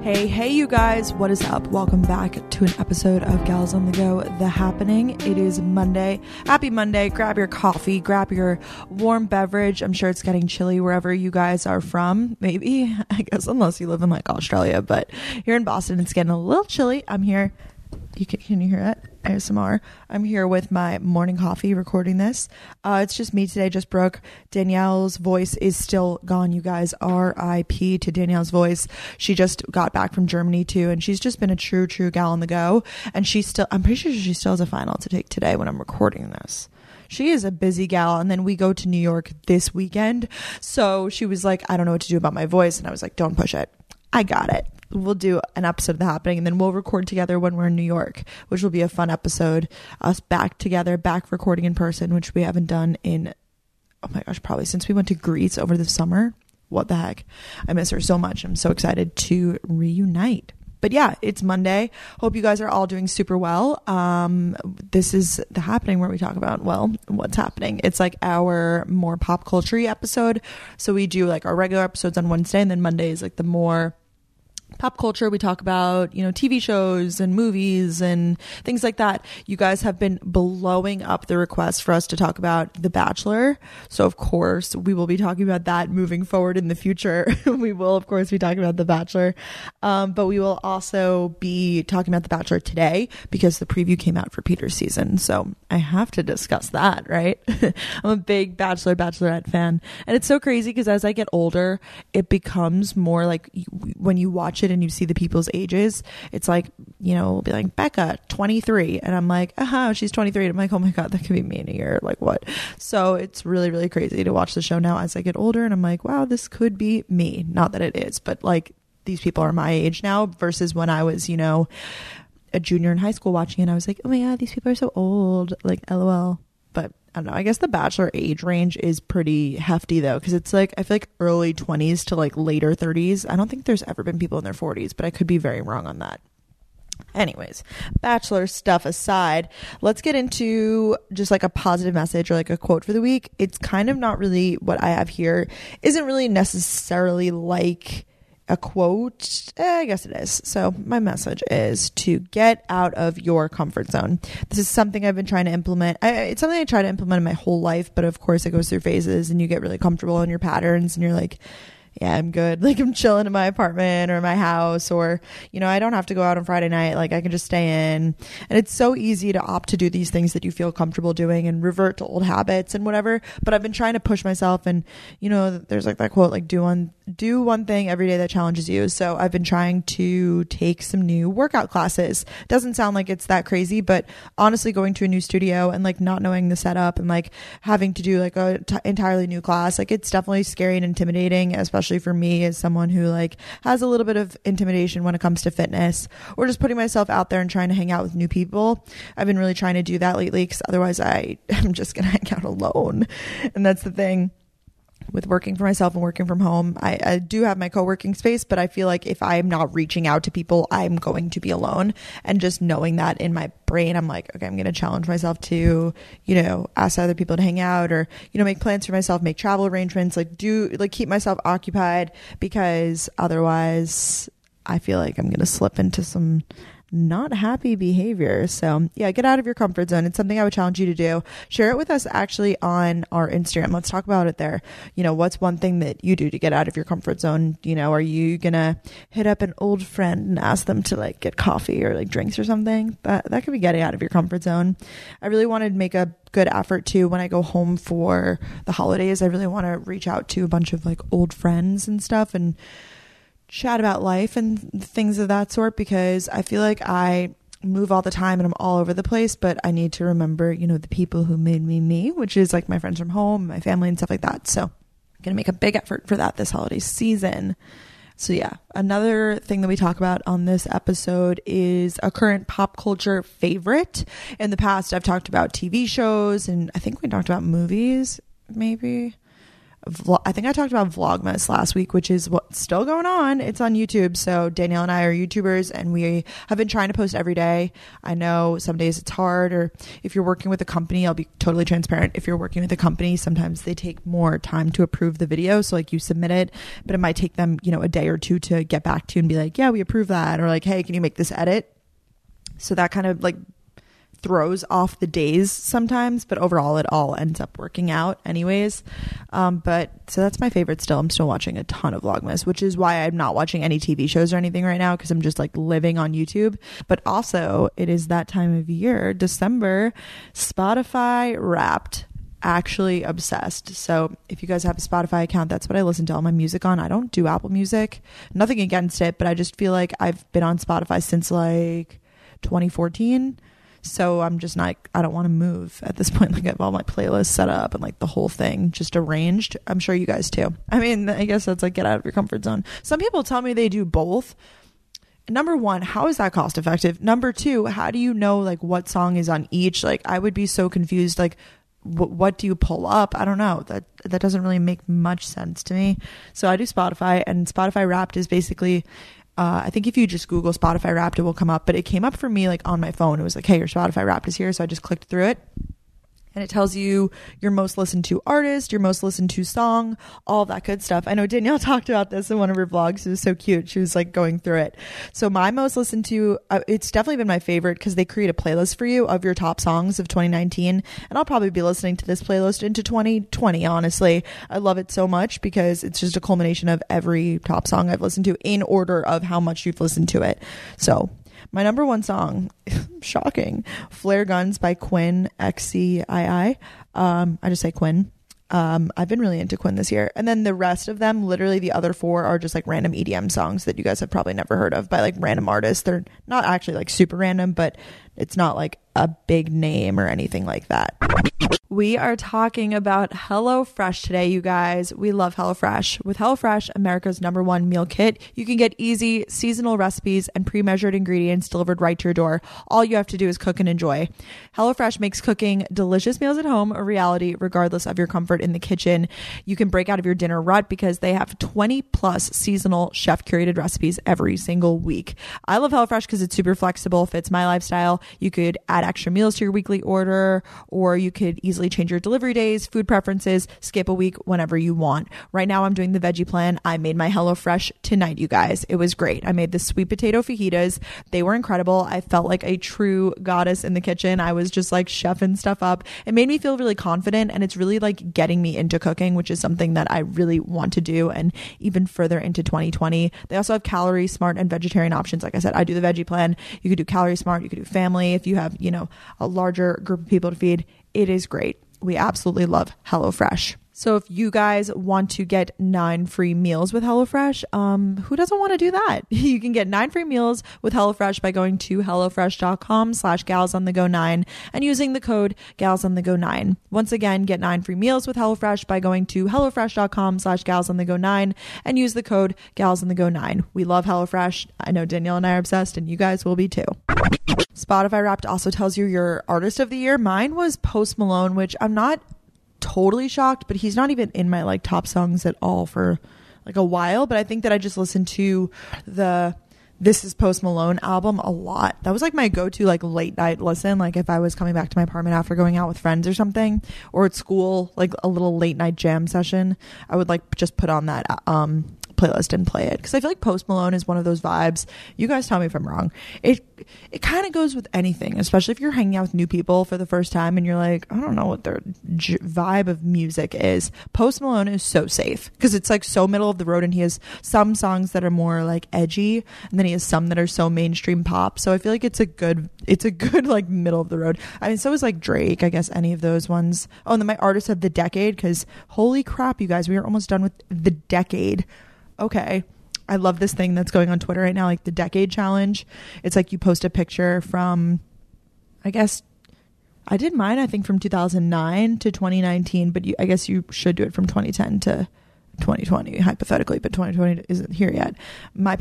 Hey, you guys, what is up? Welcome back to an episode of Gals on the Go, The Happening. It is Monday. Happy Monday. Grab your coffee, grab your warm beverage. I'm sure it's getting chilly wherever you guys are from. Maybe, I guess, unless you live in like Australia, but here in Boston, it's getting a little chilly. I'm here. Can you hear it? ASMR. I'm here with my morning coffee recording this. It's just me today, just Brooke. Danielle's voice is still gone, you guys. R.I.P. to Danielle's voice. She just got back from Germany too, and she's just been a true gal on the go. And I'm pretty sure she still has a final to take today when I'm recording this. She is a busy gal. And then we go to New York this weekend. So she was like, I don't know what to do about my voice. And I was like, don't push it. I got it. We'll do an episode of The Happening, and then we'll record together when we're in New York, which will be a fun episode. Us back together, back recording in person, which we haven't done in, oh my gosh, probably since we went to Greece over the summer. What the heck? I miss her so much. I'm so excited to reunite. But yeah, it's Monday. Hope you guys are all doing super well. This is The Happening, where we talk about, well, what's happening. It's like our more pop culture episode. So we do like our regular episodes on Wednesday, and then Monday is like the more pop culture. We talk about, TV shows and movies and things like that. You guys have been blowing up the request for us to talk about The Bachelor. So of course we will be talking about that moving forward in the future. We will of course be talking about The Bachelor. But we will also be talking about The Bachelor today because the preview came out for Peter's season. So I have to discuss that, right? I'm a big Bachelorette fan. And it's so crazy because as I get older, it becomes more like when you watch it and you see the people's ages, it's like, it'll be like Becca 23 and I'm like, she's 23 and I'm like, oh my god, that could be me in a year, like what? So it's really crazy to watch the show now as I get older, and I'm like, wow, this could be me. Not that it is, but like these people are my age now versus when I was a junior in high school watching it. I was like, oh my god, these people are so old, like LOL. But I don't know, I guess the Bachelor age range is pretty hefty though, because it's like I feel like early 20s to like later 30s. I don't think there's ever been people in their 40s, but I could be very wrong on that. Anyways, Bachelor stuff aside, let's get into just like a positive message or like a quote for the week. It's kind of not really what I have here, isn't really necessarily like a quote. I guess it is. So my message is to get out of your comfort zone. This is something I've been trying to implement. It's something I try to implement in my whole life, but of course it goes through phases and you get really comfortable in your patterns and you're like, yeah, I'm good. Like I'm chilling in my apartment or my house, or, I don't have to go out on Friday night. Like I can just stay in. And it's so easy to opt to do these things that you feel comfortable doing and revert to old habits and whatever. But I've been trying to push myself, and, there's like that quote, like do one thing every day that challenges you. So I've been trying to take some new workout classes. Doesn't sound like it's that crazy, but honestly going to a new studio and like not knowing the setup and like having to do like a entirely new class, like it's definitely scary and intimidating, especially for me as someone who like has a little bit of intimidation when it comes to fitness or just putting myself out there and trying to hang out with new people. I've been really trying to do that lately because otherwise I'm just gonna hang out alone. And that's the thing with working for myself and working from home. I do have my co-working space, but I feel like if I'm not reaching out to people, I'm going to be alone. And just knowing that in my brain, I'm like, okay, I'm going to challenge myself to, ask other people to hang out or, make plans for myself, make travel arrangements, keep myself occupied, because otherwise I feel like I'm going to slip into some not happy behavior. So yeah, get out of your comfort zone. It's something I would challenge you to do. Share it with us actually on our Instagram. Let's talk about it there. What's one thing that you do to get out of your comfort zone? Are you gonna hit up an old friend and ask them to like get coffee or like drinks or something? That could be getting out of your comfort zone. I really want to make a good effort too when I go home for the holidays. I really want to reach out to a bunch of like old friends and stuff and chat about life and things of that sort, because I feel like I move all the time and I'm all over the place, but I need to remember, the people who made me, which is like my friends from home, my family and stuff like that. So I'm going to make a big effort for that this holiday season. So yeah, another thing that we talk about on this episode is a current pop culture favorite. In the past, I've talked about TV shows and I think we talked about movies, maybe. I think I talked about Vlogmas last week, which is what's still going on. It's on YouTube. So Danielle and I are YouTubers, and we have been trying to post every day. I know some days it's hard, or if you're working with a company, I'll be totally transparent. If you're working with a company, sometimes they take more time to approve the video. So like you submit it, but it might take them, a day or two to get back to you and be like, yeah, we approve that. Or like, hey, can you make this edit? So that kind of like throws off the days sometimes, but overall it all ends up working out anyways. But so that's my favorite still. I'm still watching a ton of Vlogmas, which is why I'm not watching any TV shows or anything right now, because I'm just like living on YouTube. But also it is that time of year, December, Spotify Wrapped. Actually obsessed. So if you guys have a Spotify account, that's what I listen to all my music on. I don't do Apple Music. Nothing against it, but I just feel like I've been on Spotify since like 2014. So I'm just not, I don't want to move at this point. Like I have all my playlists set up and like the whole thing just arranged. I'm sure you guys too. I mean, I guess that's like get out of your comfort zone. Some people tell me they do both. Number one, how is that cost effective? Number two, how do you know like what song is on each? Like I would be so confused. Like what do you pull up? I don't know. That doesn't really make much sense to me. So I do Spotify, and Spotify Wrapped is basically I think if you just Google Spotify Wrapped, it will come up, but it came up for me like on my phone. It was like, hey, your Spotify Wrapped is here. So I just clicked through it, and it tells you your most listened to artist, your most listened to song, all that good stuff. I know Danielle talked about this in one of her vlogs. It was so cute. She was like going through it. So my most listened to, it's definitely been my favorite because they create a playlist for you of your top songs of 2019. And I'll probably be listening to this playlist into 2020, honestly. I love it so much because it's just a culmination of every top song I've listened to in order of how much you've listened to it. So my number one song, shocking, Flare Guns by Quinn, XCII. I just say Quinn. I've been really into Quinn this year. And then the rest of them, literally the other four, are just like random EDM songs that you guys have probably never heard of by like random artists. They're not actually like super random, but it's not like a big name or anything like that. We are talking about HelloFresh today, you guys. We love HelloFresh. With HelloFresh, America's #1 meal kit, you can get easy, seasonal recipes and pre-measured ingredients delivered right to your door. All you have to do is cook and enjoy. HelloFresh makes cooking delicious meals at home a reality, regardless of your comfort in the kitchen. You can break out of your dinner rut because they have 20 plus seasonal chef-curated recipes every single week. I love HelloFresh because it's super flexible, fits my lifestyle. You could add extra meals to your weekly order, or you could easily change your delivery days, food preferences, skip a week whenever you want. Right now I'm doing the veggie plan. I made my HelloFresh tonight, you guys. It was great. I made the sweet potato fajitas. They were incredible. I felt like a true goddess in the kitchen. I was just like chefing stuff up. It made me feel really confident, and it's really like getting me into cooking, which is something that I really want to do, and even further into 2020. They also have calorie smart and vegetarian options. Like I said, I do the veggie plan. You could do calorie smart. You could do family if you have, a larger group of people to feed. It is great. We absolutely love HelloFresh. So if you guys want to get 9 free meals with HelloFresh, who doesn't want to do that? You can get 9 free meals with HelloFresh by going to hellofresh.com/galsonthego9 and using the code galsonthego9. Once again, get 9 free meals with HelloFresh by going to hellofresh.com/galsonthego9 and use the code galsonthego9. We love HelloFresh. I know Danielle and I are obsessed, and you guys will be too. Spotify Wrapped also tells you your artist of the year. Mine was Post Malone, which I'm not totally shocked, but he's not even in my like top songs at all for like a while. But I think that I just listened to the This Is Post Malone album a lot. That was like my go-to like late night listen. Like if I was coming back to my apartment after going out with friends or something, or at school, like a little late night jam session, I would like just put on that playlist and play it, because I feel like Post Malone is one of those vibes. You guys tell me if I'm wrong. It kind of goes with anything, especially if you're hanging out with new people for the first time and you're like, I don't know what their vibe of music is. Post Malone is so safe because it's like so middle of the road, and he has some songs that are more like edgy, and then he has some that are so mainstream pop. So I feel like it's a good like middle of the road. I mean, so is like Drake, I guess, any of those ones. Oh, and then my artist of the decade, because holy crap, you guys, we are almost done with the decade. Okay. I love this thing that's going on Twitter right now, like the decade challenge. It's like you post a picture from, I guess I did mine, I think from 2009 to 2019, but I guess you should do it from 2010 to 2020 hypothetically, but 2020 isn't here yet. My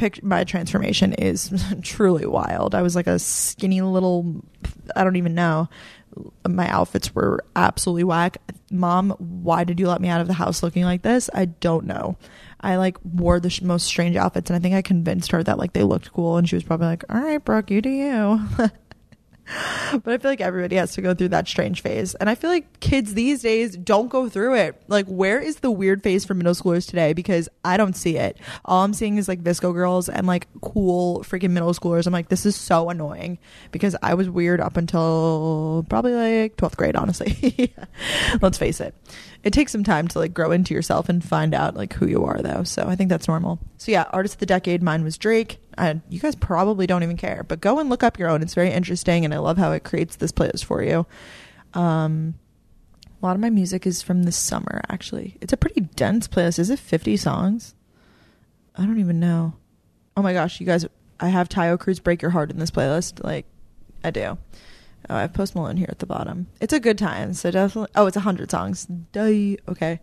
transformation is truly wild. I was like a skinny little, I don't even know, my outfits were absolutely whack. Mom, why did you let me out of the house looking like this? I don't know. I like wore the most strange outfits, and I think I convinced her that like they looked cool, and she was probably like, all right, Brooke, you do you. But I feel like everybody has to go through that strange phase, and I feel like kids these days don't go through it. Like, where is the weird phase for middle schoolers today? Because I don't see it. All I'm seeing is like VSCO girls and like cool freaking middle schoolers. I'm like, this is so annoying, because I was weird up until probably like 12th grade, honestly. Let's face it. It takes some time to like grow into yourself and find out like who you are, though. So I think that's normal. So yeah, artist of the decade, mine was Drake. You guys probably don't even care, but go and look up your own. It's very interesting, and I love how it creates this playlist for you. A lot of my music is from this summer, actually. It's a pretty dense playlist. Is it 50 songs? I don't even know. Oh my gosh, you guys, I have Tayo Cruz Break Your Heart in this playlist. Like, I do. Oh, I have Post Malone here at the bottom. It's a good time, so definitely. Oh, it's 100 songs. Duh. Okay.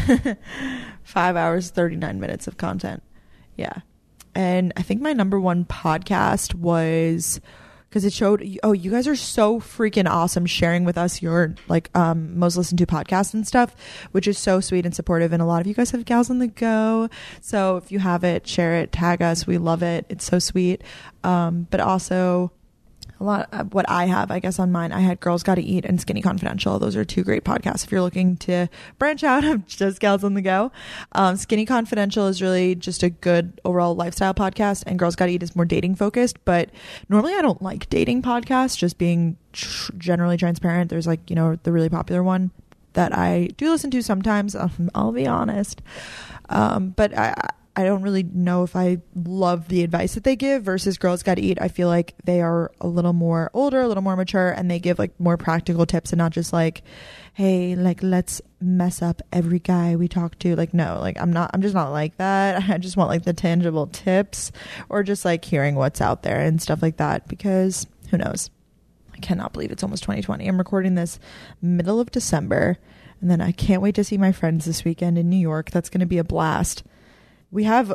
5 hours, 39 minutes of content. Yeah. And I think my number one podcast was, because it showed, oh, you guys are so freaking awesome sharing with us your like most listened to podcasts and stuff, which is so sweet and supportive. And a lot of you guys have Gals on the Go. So if you have it, share it, tag us. We love it. It's so sweet. But also a lot of what I have, I guess on mine, I had Girls Gotta Eat and Skinny Confidential. Those are two great podcasts if you're looking to branch out of just Gals on the Go. Skinny Confidential is really just a good overall lifestyle podcast, and Girls Gotta Eat is more dating focused. But normally I don't like dating podcasts, just being generally transparent. There's like, you know, the really popular one that I do listen to sometimes. I'll be honest. But I don't really know if I love the advice that they give versus Girls Gotta Eat. I feel like they are a little more older, a little more mature, and they give like more practical tips and not just like, hey, like, let's mess up every guy we talk to. Like, no, like I'm just not like that. I just want like the tangible tips, or just like hearing what's out there and stuff like that, because who knows? I cannot believe it's almost 2020. I'm recording this middle of December, and then I can't wait to see my friends this weekend in New York. That's going to be a blast. We have,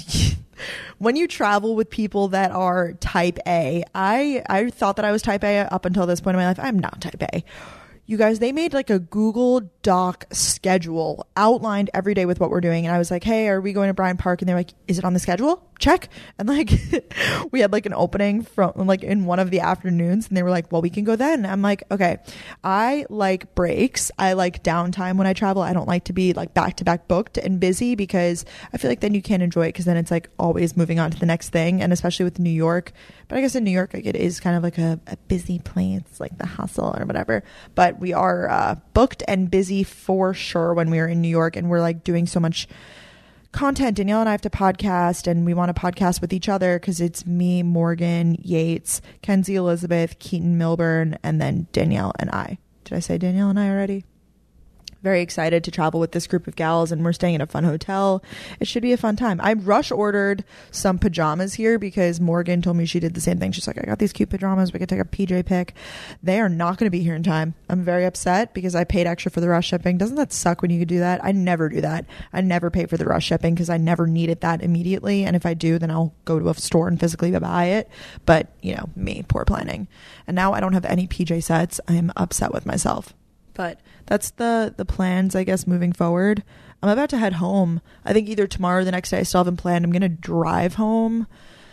when you travel with people that are type A, I thought that I was type A up until this point in my life. I'm not type A. You guys, they made like a Google Doc schedule, outlined every day with what we're doing. And I was like, hey, are we going to Bryant Park? And they're like, is it on the schedule? Check. And like, we had like an opening from like in one of the afternoons, and they were like, well, we can go then. I'm like, okay, I like breaks. I like downtime when I travel. I don't like to be like back to back booked and busy, because I feel like then you can't enjoy it, because then it's like always moving on to the next thing. And especially with New York, but I guess in New York, like, it is kind of like a busy place, like the hustle or whatever. But we are booked and busy for sure when we are in New York, and we're like doing so much content. Danielle and I have to podcast, and we want to podcast with each other, because it's me, Morgan Yates, Kenzie Elizabeth, Keaton Milburn, and then Danielle and I. Did I say Danielle and I already? Very excited to travel with this group of gals, and we're staying in a fun hotel. It should be a fun time. I rush ordered some pajamas here because Morgan told me she did the same thing. She's like, I got these cute pajamas. We could take a PJ pic. They are not going to be here in time. I'm very upset because I paid extra for the rush shipping. Doesn't that suck when you could do that? I never do that. I never pay for the rush shipping because I never need it that immediately. And if I do, then I'll go to a store and physically buy it. But, you know, me, poor planning. And now I don't have any PJ sets. I am upset with myself. But that's the plans, I guess, moving forward. I'm about to head home. I think either tomorrow or the next day. I still haven't planned. I'm going to drive home,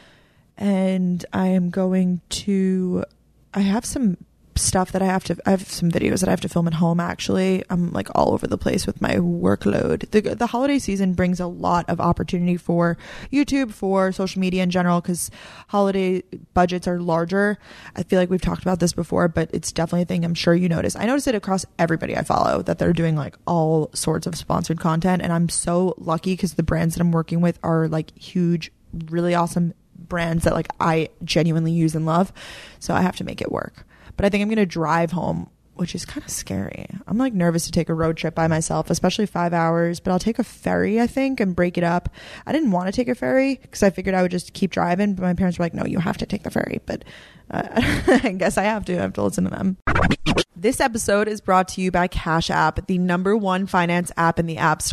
and I am going to, I have some stuff that I have some videos that I have to film at home. Actually, I'm like all over the place with my workload. The holiday season brings a lot of opportunity for YouTube, for social media in general, because holiday budgets are larger. I feel like we've talked about this before, but it's definitely a thing I'm sure you notice. I notice it across everybody I follow, that they're doing like all sorts of sponsored content, and I'm so lucky because the brands that I'm working with are like huge, really awesome brands that like I genuinely use and love. So I have to make it work. But I think I'm going to drive home, which is kind of scary. I'm like nervous to take a road trip by myself, especially 5 hours, but I'll take a ferry, I think, and break it up. I didn't want to take a ferry because I figured I would just keep driving, but my parents were like, no, you have to take the ferry. But I guess I have to listen to them. This episode is brought to you by Cash App, the #1 finance app in the App Store.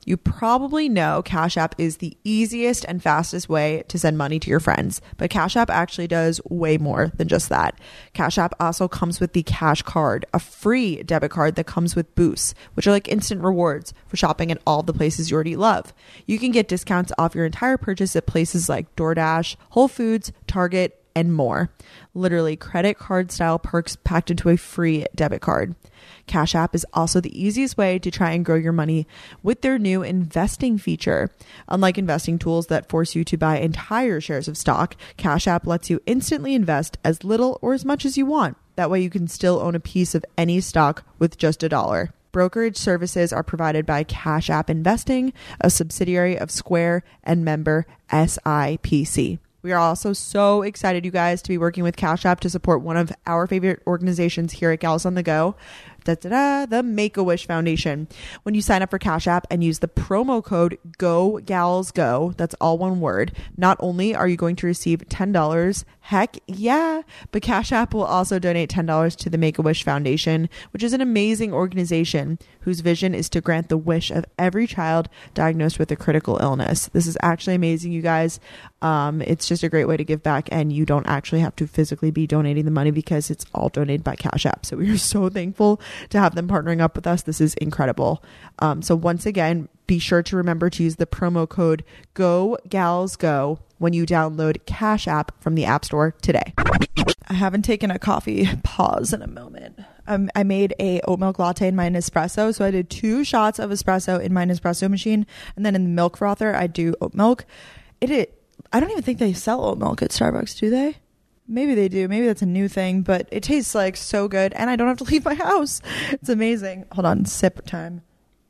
You probably know Cash App is the easiest and fastest way to send money to your friends, but Cash App actually does way more than just that. Cash App also comes with the Cash Card, a free debit card that comes with boosts, which are like instant rewards for shopping at all the places you already love. You can get discounts off your entire purchase at places like DoorDash, Whole Foods, Target, and more. Literally credit card style perks packed into a free debit card. Cash App is also the easiest way to try and grow your money with their new investing feature. Unlike investing tools that force you to buy entire shares of stock, Cash App lets you instantly invest as little or as much as you want. That way you can still own a piece of any stock with just $1. Brokerage services are provided by Cash App Investing, a subsidiary of Square and member SIPC. We are also so excited, you guys, to be working with Cash App to support one of our favorite organizations here at Gals on the Go, the Make-A-Wish Foundation. When you sign up for Cash App and use the promo code GOGALSGO, that's all one word, not only are you going to receive $10, heck yeah, but Cash App will also donate $10 to the Make-A-Wish Foundation, which is an amazing organization whose vision is to grant the wish of every child diagnosed with a critical illness. This is actually amazing, you guys. It's just a great way to give back, and you don't actually have to physically be donating the money because it's all donated by Cash App. So we are so thankful to have them partnering up with us. This is incredible. So once again, be sure to remember to use the promo code GOGALSGO when you download Cash App from the App Store today. I haven't taken a coffee pause in a moment. I made a oat milk latte in my Nespresso. So I did 2 shots of espresso in my Nespresso machine. And then in the milk frother, I do oat milk. I don't even think they sell oat milk at Starbucks, do they? Maybe they do. Maybe that's a new thing, but it tastes like so good and I don't have to leave my house. It's amazing. Hold on. Sip time.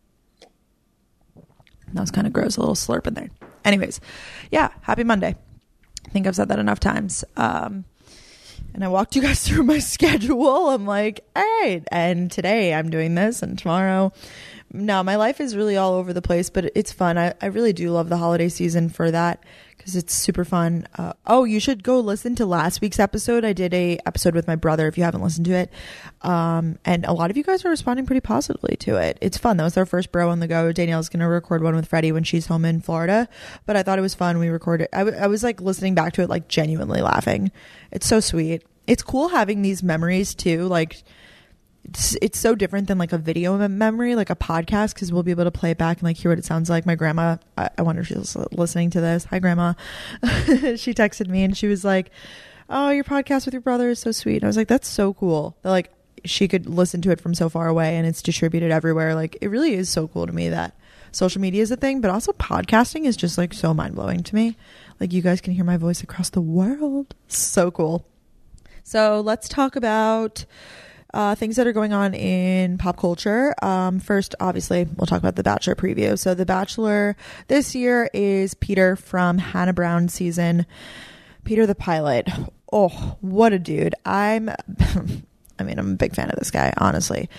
That was kind of gross. A little slurp in there. Anyways. Yeah. Happy Monday. I think I've said that enough times. And I walked you guys through my schedule. I'm like, all right. And today I'm doing this and tomorrow. No, my life is really all over the place, but it's fun. I really do love the holiday season for that because it's super fun. You should go listen to last week's episode. I did a episode with my brother if you haven't listened to it. And a lot of you guys are responding pretty positively to it. It's fun. That was our first Bro on the Go. Danielle's going to record one with Freddie when she's home in Florida, but I thought it was fun. We recorded. I was like listening back to it, like genuinely laughing. It's so sweet. It's cool having these memories too. Like, it's so different than like a video memory, like a podcast, because we'll be able to play it back and like hear what it sounds like. My grandma, I wonder if she's listening to this. Hi, Grandma. She texted me and she was like, "Oh, your podcast with your brother is so sweet." And I was like, "That's so cool." That like she could listen to it from so far away and it's distributed everywhere. Like it really is so cool to me that social media is a thing, but also podcasting is just like so mind blowing to me. Like you guys can hear my voice across the world. So cool. So let's talk about things that are going on in pop culture. First, obviously, we'll talk about The Bachelor preview. So The Bachelor this year is Peter from Hannah Brown season. Peter the pilot. Oh, what a dude. I'm a big fan of this guy, honestly.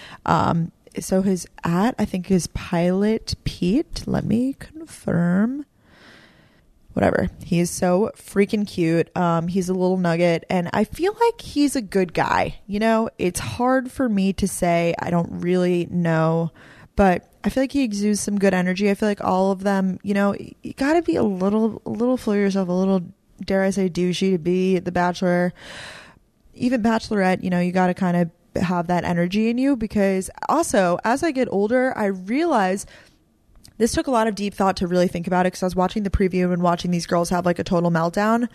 So I think is Pilot Pete. Let me confirm. Whatever. He is so freaking cute. He's a little nugget and I feel like he's a good guy. You know, it's hard for me to say. I don't really know, but I feel like he exudes some good energy. I feel like all of them, you know, you gotta be a little full of yourself, a little, dare I say, douchey to be the Bachelor. Even Bachelorette, you know, you gotta kind of have that energy in you, because also as I get older, I realize this took a lot of deep thought to really think about it, because I was watching the preview and watching these girls have like a total meltdown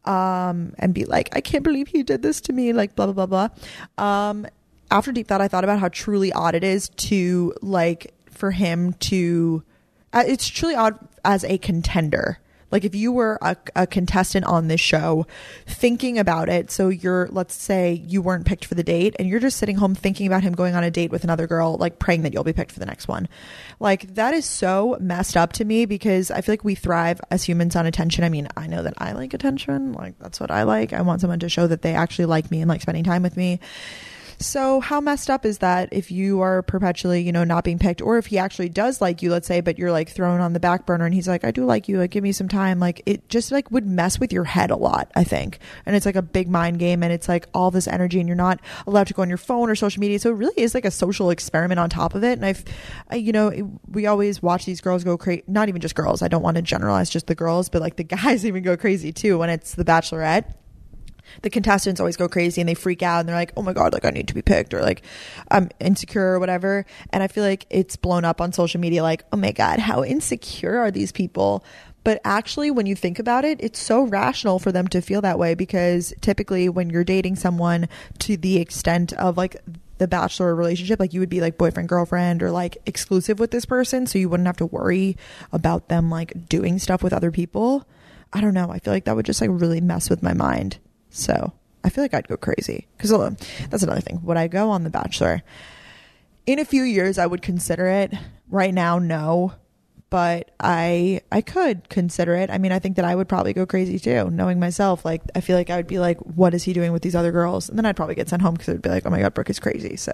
and be like, I can't believe he did this to me, like blah, blah, blah, blah. After deep thought, I thought about how truly odd it is to like for him to, it's truly odd as a contender. Like if you were a contestant on this show thinking about it, so let's say you weren't picked for the date and you're just sitting home thinking about him going on a date with another girl, like praying that you'll be picked for the next one. Like that is so messed up to me, because I feel like we thrive as humans on attention. I mean, I know that I like attention. Like that's what I like. I want someone to show that they actually like me and like spending time with me. So how messed up is that if you are perpetually, you know, not being picked, or if he actually does like you, let's say, but you're like thrown on the back burner and he's like, I do like you, like give me some time. Like it just like would mess with your head a lot, I think. And it's like a big mind game, and it's like all this energy, and you're not allowed to go on your phone or social media. So it really is like a social experiment on top of it. And you know, we always watch these girls go crazy, not even just girls. I don't want to generalize just the girls, but like the guys even go crazy too when it's the Bachelorette. The contestants always go crazy and they freak out and they're like, oh my God, like I need to be picked, or like I'm insecure or whatever. And I feel like it's blown up on social media like, oh my God, how insecure are these people? But actually, when you think about it, it's so rational for them to feel that way, because typically when you're dating someone to the extent of like the Bachelor relationship, like you would be like boyfriend, girlfriend, or like exclusive with this person. So you wouldn't have to worry about them like doing stuff with other people. I don't know. I feel like that would just like really mess with my mind. So I feel like I'd go crazy, because that's another thing. Would I go on The Bachelor? In a few years, I would consider it. Right now, no, but I could consider it. I mean, I think that I would probably go crazy too, knowing myself. Like, I feel like I would be like, what is he doing with these other girls? And then I'd probably get sent home because it would be like, oh my God, Brooke is crazy. So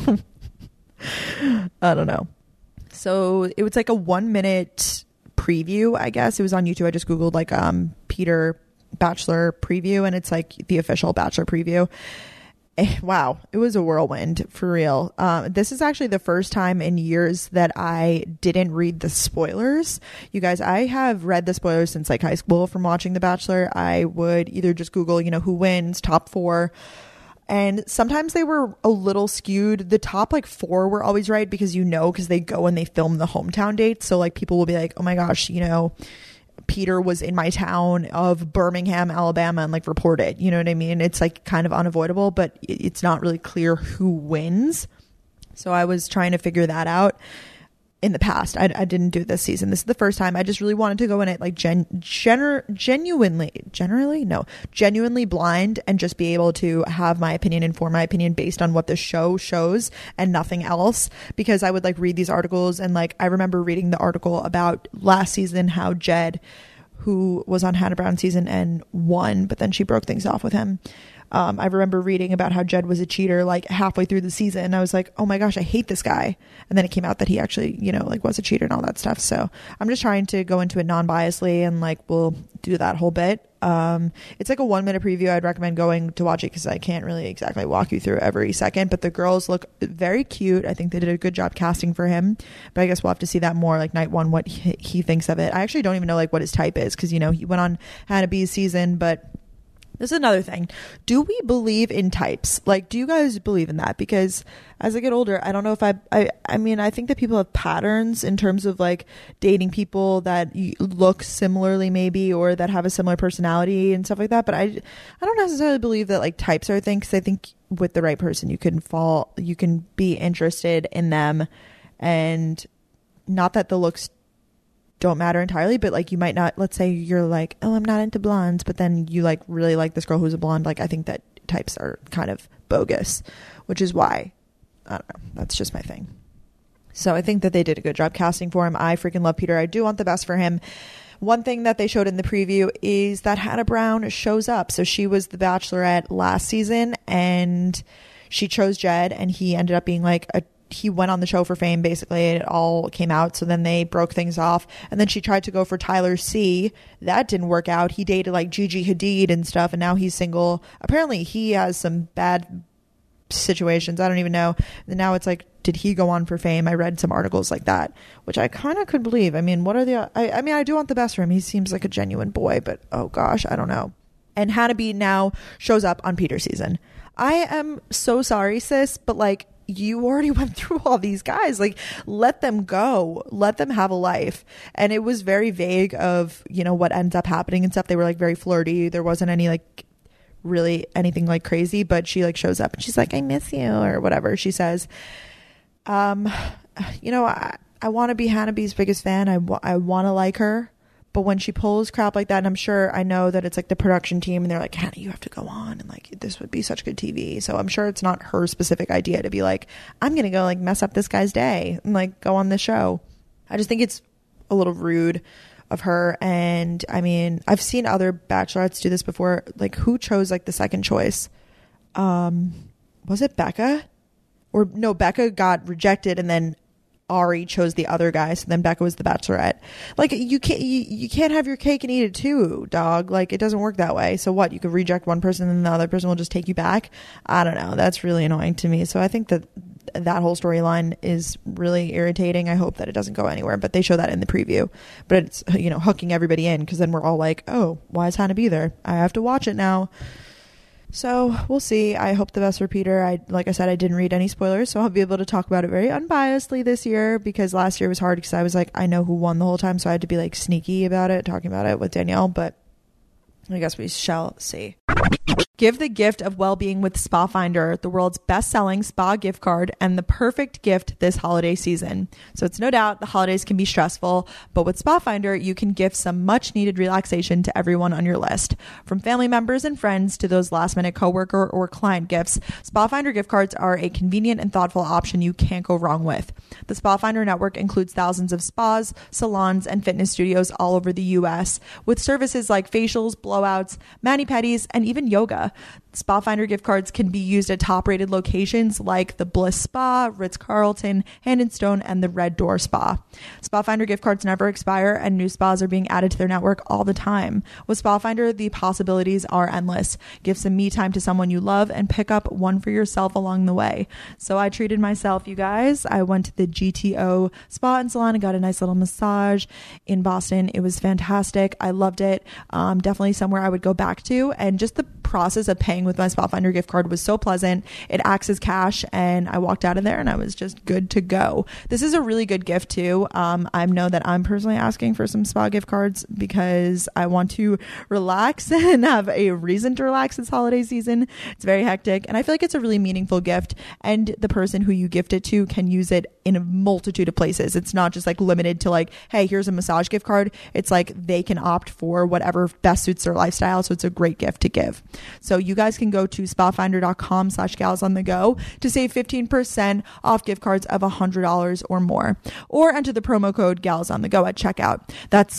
I don't know. So it was like a 1-minute preview, I guess. It was on YouTube. I just Googled like Peter Bachelor preview, and it's like the official Bachelor preview. Wow, it was a whirlwind for real. This is actually the first time in years that I didn't read the spoilers. You guys, I have read the spoilers since like high school from watching The Bachelor. I would either just Google, you know, who wins, top 4. And sometimes they were a little skewed. The top like 4 were always right, because because they go and they film the hometown dates. So like people will be like, oh my gosh, you know, Peter was in my town of Birmingham, Alabama, and like reported, you know what I mean? It's like kind of unavoidable, but it's not really clear who wins. So I was trying to figure that out in the past. I didn't do it this season. This is the first time. I just really wanted to go in it like genuinely blind, and just be able to have my opinion, inform my opinion based on what the show shows and nothing else. Because I would like read these articles, and like I remember reading the article about last season how Jed, who was on Hannah Brown season and won, but then she broke things off with him. I remember reading about how Jed was a cheater like halfway through the season, and I was like, oh my gosh, I hate this guy. And then it came out that he actually, you know, like was a cheater and all that stuff. So I'm just trying to go into it non-biasedly, and like we'll do that whole bit. It's like a 1-minute preview. I'd recommend going to watch it, because I can't really exactly walk you through every second, but the girls look very cute. I think they did a good job casting for him, but I guess we'll have to see that more like night 1, what he thinks of it. I actually don't even know like what his type is, because you know he went on Hannah B's season. But this is another thing. Do we believe in types? Like, do you guys believe in that? Because as I get older, I don't know if I mean, I think that people have patterns in terms of like dating people that look similarly maybe, or that have a similar personality and stuff like that. But I don't necessarily believe that like types are a thing, because I think with the right person, you can be interested in them, and not that the looks don't matter entirely, but like you might not, let's say you're like, oh, I'm not into blondes, but then you like really like this girl who's a blonde. Like I think that types are kind of bogus, which is why, I don't know, that's just my thing. So I think that they did a good job casting for him. I freaking love Peter. I do want the best for him. One thing that they showed in the preview is that Hannah Brown shows up. So she was the Bachelorette last season, and she chose Jed, and he ended up being like he went on the show for fame, basically. It all came out. So then they broke things off, and then she tried to go for Tyler C. That didn't work out. He dated like Gigi Hadid and stuff, and now he's single. Apparently he has some bad situations. I don't even know. And now it's like, did he go on for fame? I read some articles like that, which I kind of could believe. I mean, what are the I mean, I do want the best for him. He seems like a genuine boy, but oh gosh, I don't know. And Hannah B now shows up on Peter's season. I am so sorry, sis, but like, you already went through all these guys. Like, let them go, let them have a life. And it was very vague of, you know, what ends up happening and stuff. They were like very flirty. There wasn't any like really anything like crazy, but she like shows up and she's like, I miss you, or whatever she says. You know, I want to be Hannah B's biggest fan. I want to like her. But when she pulls crap like that, and I know that it's like the production team, and they're like, Hannah, you have to go on, and like this would be such good TV. So I'm sure it's not her specific idea to be like, I'm gonna go like mess up this guy's day and like go on the show. I just think it's a little rude of her. And I mean, I've seen other bachelorettes do this before. Like, who chose like the second choice? was it Becca? Or no, Becca got rejected and then Ari chose the other guy, so then Becca was the bachelorette. Like, you can't have your cake and eat it too, dog. Like, it doesn't work that way. So what, you could reject one person and the other person will just take you back? I don't know, that's really annoying to me. So I think that whole storyline is really irritating. I hope that it doesn't go anywhere, but they show that in the preview. But it's, you know, hooking everybody in, because then we're all like, oh, why is Hannah be there? I have to watch it now. So we'll see. I hope the best for Peter. Like I said, I didn't read any spoilers, so I'll be able to talk about it very unbiasedly this year, because last year was hard because I was like, I know who won the whole time, so I had to be like sneaky about it, talking about it with Danielle, but I guess we shall see. Give the gift of well-being with Spa Finder, the world's best-selling spa gift card and the perfect gift this holiday season. So it's no doubt the holidays can be stressful, but with Spa Finder, you can gift some much-needed relaxation to everyone on your list. From family members and friends to those last-minute coworker or client gifts, Spa Finder gift cards are a convenient and thoughtful option you can't go wrong with. The Spa Finder network includes thousands of spas, salons, and fitness studios all over the U.S., with services like facials, blowouts, mani-pedis, and even yoga. Spa Finder gift cards can be used at top-rated locations like the Bliss Spa, Ritz-Carlton, Hand & Stone, and the Red Door Spa. Spa Finder gift cards never expire, and new spas are being added to their network all the time. With Spa Finder, the possibilities are endless. Give some me time to someone you love and pick up one for yourself along the way. So I treated myself, you guys. I went to the GTO Spa and Salon and got a nice little massage in Boston. It was fantastic. I loved it. Definitely somewhere I would go back to. And just the process of paying with my Spa Finder gift card was so pleasant. It acts as cash, and I walked out of there and I was just good to go. This is a really good gift too. I know that I'm personally asking for some spa gift cards because I want to relax and have a reason to relax this holiday season. It's very hectic, and I feel like it's a really meaningful gift, and the person who you gift it to can use it in a multitude of places. It's not just like limited to like, hey, here's a massage gift card. It's like they can opt for whatever best suits their lifestyle. So it's a great gift to give. So you guys can go to spafinder.com/galsonthego to save 15% off gift cards of $100 or more, or enter the promo code galsonthego at checkout. That's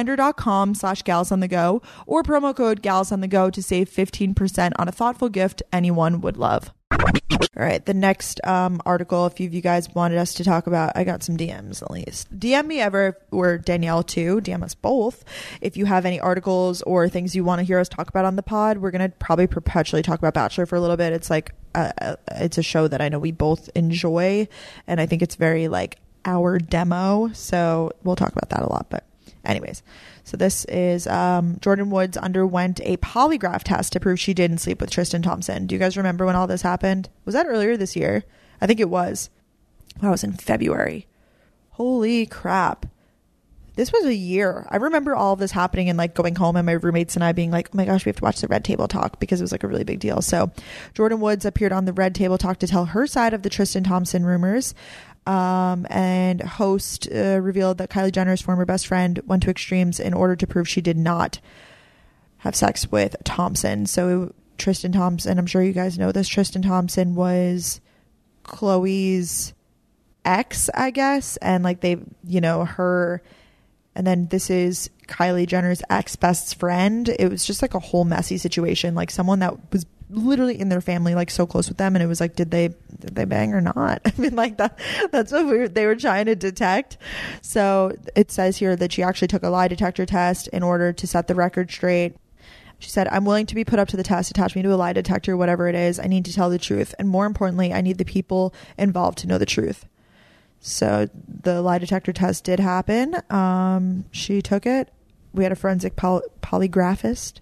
spafinder.com/galsonthego or promo code galsonthego to save 15% on a thoughtful gift anyone would love. All right, the next article, a few of you guys wanted us to talk about, I got some DMs at least. DM me ever, or Danielle too, DM us both. If you have any articles or things you want to hear us talk about on the pod, we're going to probably perpetually talk about Bachelor for a little bit. It's like, it's a show that I know we both enjoy, and I think it's very like our demo. So we'll talk about that a lot, but anyways. So this is Jordyn Woods underwent a polygraph test to prove she didn't sleep with Tristan Thompson. Do you guys remember when all this happened? Was that earlier this year? I think it was. That was in February. Holy crap. This was a year. I remember all of this happening and like going home and my roommates and I being like, oh my gosh, we have to watch the Red Table Talk, because it was like a really big deal. So Jordyn Woods appeared on the Red Table Talk to tell her side of the Tristan Thompson rumors. And host revealed that Kylie Jenner's former best friend went to extremes in order to prove she did not have sex with Thompson. So Tristan Thompson, I'm sure you guys know this, Tristan Thompson was Khloe's ex, I guess, and like they, you know, her, and then this is Kylie Jenner's ex best friend. It was just like a whole messy situation, like someone that was literally in their family, like so close with them, and it was like, did they bang or not? I mean, like that's what they were trying to detect. So it says here that she actually took a lie detector test in order to set the record straight. She said, I'm willing to be put up to the test. Attach me to a lie detector, whatever it is. I need to tell the truth, and more importantly, I need the people involved to know the truth. So the lie detector test did happen. She took it. We had a forensic polygraphist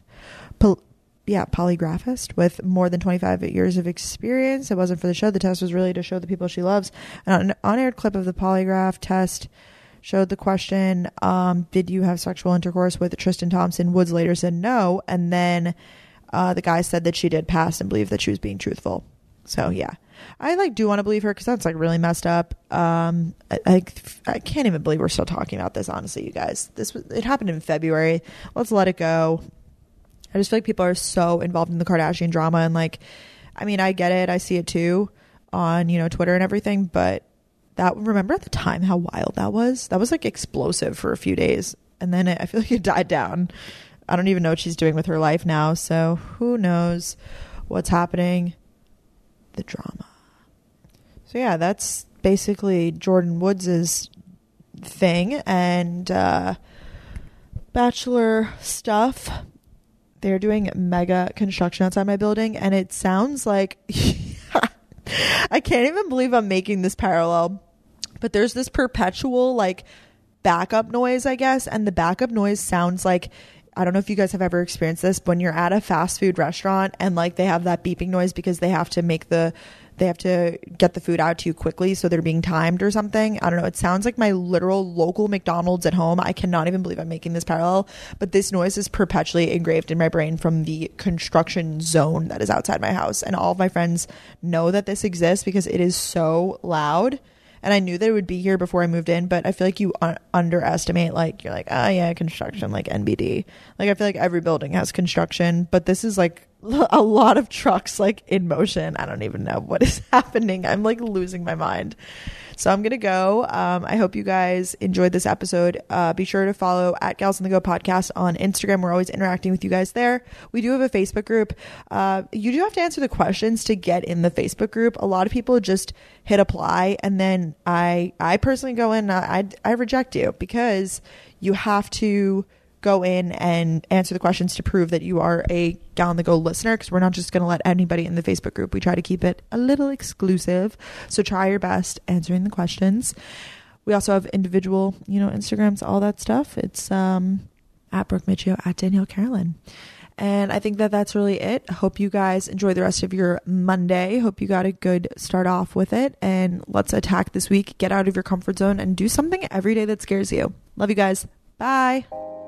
with more than 25 years of experience. It wasn't for the show. The test was really to show the people she loves. An on-aired clip of the polygraph test showed the question, did you have sexual intercourse with Tristan Thompson? Woods later said no. And then the guy said that she did pass and believed that she was being truthful. So yeah, I like do want to believe her, because that's like really messed up. I can't even believe we're still talking about this, honestly, you guys. It happened in February. Let's let it go. I just feel like people are so involved in the Kardashian drama, and like, I mean, I get it. I see it too on, you know, Twitter and everything, but remember at the time how wild that was? That was like explosive for a few days, and then I feel like it died down. I don't even know what she's doing with her life now, so who knows what's happening the drama. So yeah, that's basically Jordyn Woods' thing. And bachelor stuff, they're doing mega construction outside my building, and it sounds like I can't even believe I'm making this parallel, but there's this perpetual like backup noise, I guess, and the backup noise sounds like, I don't know if you guys have ever experienced this, but when you're at a fast food restaurant and like they have that beeping noise because they have to get the food out to you quickly, so they're being timed or something. I don't know. It sounds like my literal local McDonald's at home. I cannot even believe I'm making this parallel, but this noise is perpetually engraved in my brain from the construction zone that is outside my house. And all of my friends know that this exists because it is so loud. And I knew that it would be here before I moved in, but I feel like you underestimate, like, you're like, oh yeah, construction, like NBD. Like, I feel like every building has construction, but this is like a lot of trucks like in motion. I don't even know what is happening. I'm like losing my mind. So I'm going to go. I hope you guys enjoyed this episode. Be sure to follow at Gals on the Go podcast on Instagram. We're always interacting with you guys there. We do have a Facebook group. You do have to answer the questions to get in the Facebook group. A lot of people just hit apply, and then I personally go in, I reject you, because you have to go in and answer the questions to prove that you are a Gal on the Go listener, because we're not just going to let anybody in the Facebook group. We try to keep it a little exclusive. So try your best answering the questions. We also have individual, Instagrams, all that stuff. It's at Brooke Michio, at Danielle Carolyn. And I think that that's really it. I hope you guys enjoy the rest of your Monday. Hope you got a good start off with it. And let's attack this week. Get out of your comfort zone and do something every day that scares you. Love you guys. Bye.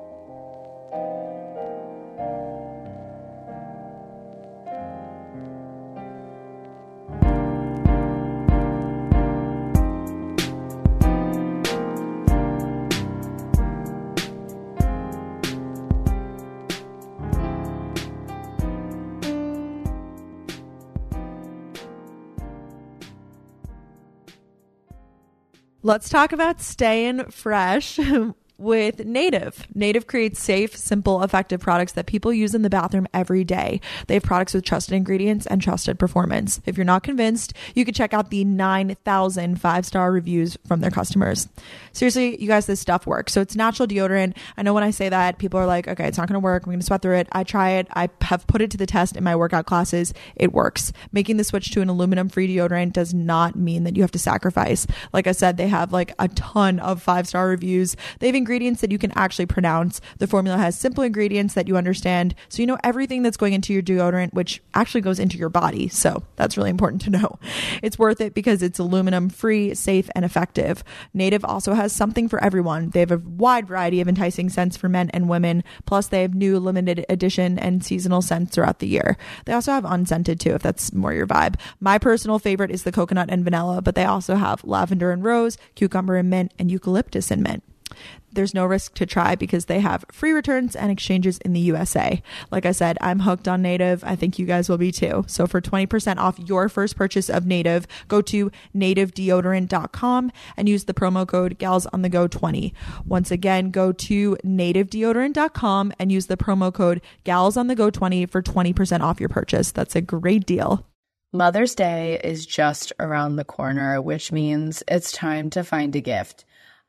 Let's talk about staying fresh with Native. Native creates safe, simple, effective products that people use in the bathroom every day. They have products with trusted ingredients and trusted performance. If you're not convinced, you can check out the 9,000 five-star reviews from their customers. Seriously, you guys, this stuff works. So it's natural deodorant. I know when I say that, people are like, okay, it's not going to work. I'm going to sweat through it. I try it. I have put it to the test in my workout classes. It works. Making the switch to an aluminum-free deodorant does not mean that you have to sacrifice. Like I said, they have like a ton of five-star reviews. They have ingredients that you can actually pronounce. The formula has simple ingredients that you understand, so you know everything that's going into your deodorant, which actually goes into your body. So that's really important to know. It's worth it because it's aluminum free, safe, and effective. Native also has something for everyone. They have a wide variety of enticing scents for men and women. Plus they have new limited edition and seasonal scents throughout the year. They also have unscented too, if that's more your vibe. My personal favorite is the coconut and vanilla, but they also have lavender and rose, cucumber and mint, and eucalyptus and mint. There's no risk to try because they have free returns and exchanges in the USA. Like I said, I'm hooked on Native. I think you guys will be too. So for 20% off your first purchase of Native, go to nativedeodorant.com and use the promo code GalsOnTheGo20. Once again, go to nativedeodorant.com and use the promo code GalsOnTheGo20 for 20% off your purchase. That's a great deal. Mother's Day is just around the corner, which means it's time to find a gift.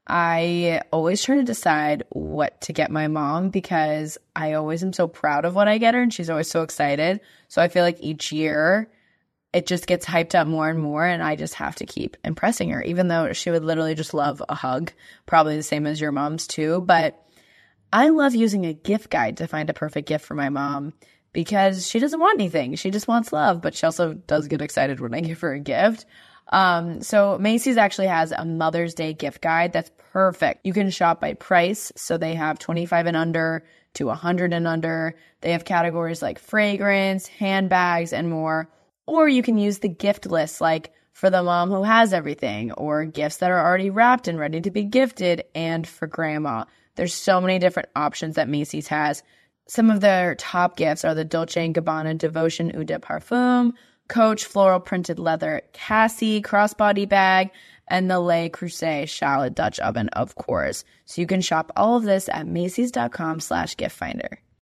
I always try to decide what to get my mom because I always am so proud of what I get her and she's always so excited. So I feel like each year it just gets hyped up more and more and I just have to keep impressing her, even though she would literally just love a hug, probably the same as your mom's too. But I love using a gift guide to find a perfect gift for my mom because she doesn't want anything. She just wants love, but she also does get excited when I give her a gift. So Macy's actually has a Mother's Day gift guide that's perfect. You can shop by price. So they have 25 and under to 100 and under. They have categories like fragrance, handbags, and more. Or you can use the gift list, like for the mom who has everything, or gifts that are already wrapped and ready to be gifted, and for grandma. There's so many different options that Macy's has. Some of their top gifts are the Dolce & Gabbana Devotion Eau de Parfum, Coach Floral Printed Leather Cassie Crossbody Bag, and the Le Creuset Shallot Dutch Oven, of course. So you can shop all of this at Macys.com/giftfinder.